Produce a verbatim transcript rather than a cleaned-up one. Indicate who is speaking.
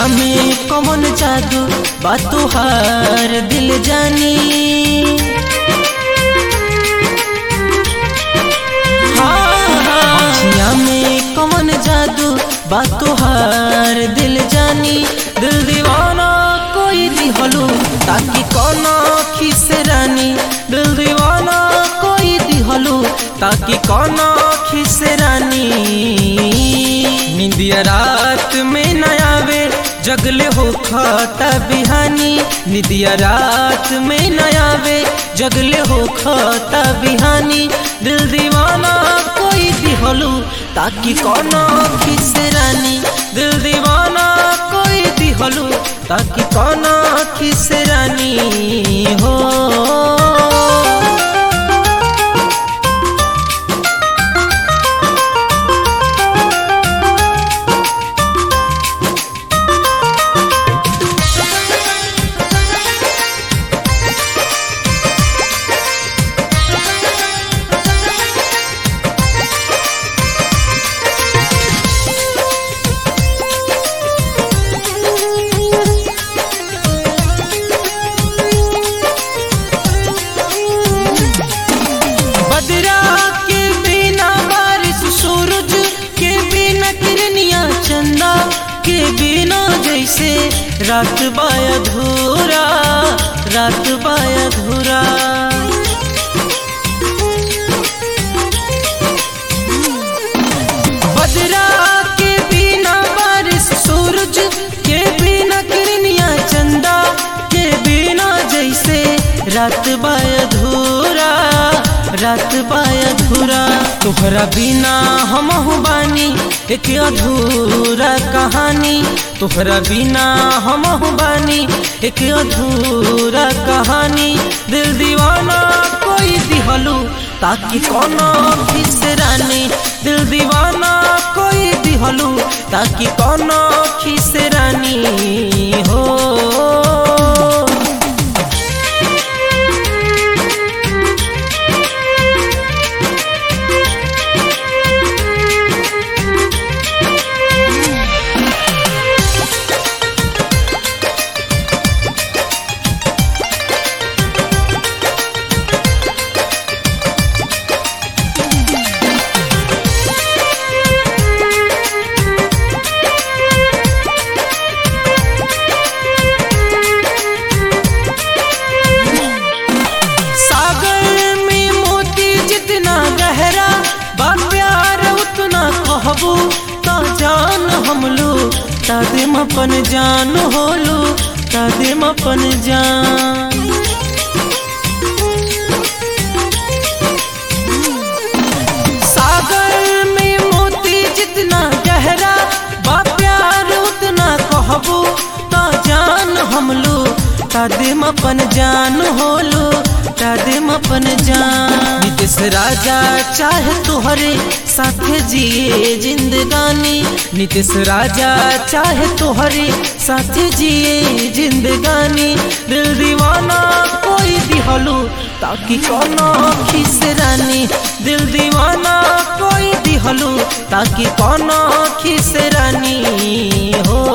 Speaker 1: अखियाँ में कौन जादू बा तोहार दिल जानी। अखियाँ में कौन जादू बा तोहार दिल जानी। दिल दीवाना कोई दिहलू ताकि कौन खिस रानी। दिल दीवाना कोई दिहलू ताकि कौन खिस रानी। निंदिया रात में न आवे जगले हो खाता बिहानी। निंदिया रात में न आवे जगले हो खाता बिहानी। दिल दीवाना कोई दिहलू ताकि कौन खिस रानी। दिल दीवाना कोई दिहलू ताकि कौन खिस रानी हो। के बिना जैसे रात बाया अधूरा रात बाया अधूरा। बदरा के बिना बारिश सूरज के बिना किरनिया चंदा के बिना जैसे रात बाया अधूरा रात बाया अधूरा। तोहरा बिना हमहु बानी एक अधूरा कहानी। तोहरा बिना हमहु बानी एक अधूरा कहानी। दिल दीवाना कोई दिहलू ताकि कौन खिस रानी। दिल दीवाना कोई दिहलू ताकि कौन खिस रानी हो। जान हमलू तादिम अपन जान होलू तादिम अपन जान। सागर में मोती जितना गहरा बा प्यार उतना कहबू ता जान हमलू तादिम अपन जान होलू तादिम अपन जान। नितेश राजा चाहे तुहरे साथे जिए जिंदगानी। नितेश राजा चाहे तुहरे साथे जिए जिंदगानी। दिल दीवाना कोई दिहलू ताकि कौन खिस रानी। दिल दीवाना कोई दिहलू ताकि कौन खिस रानी हो।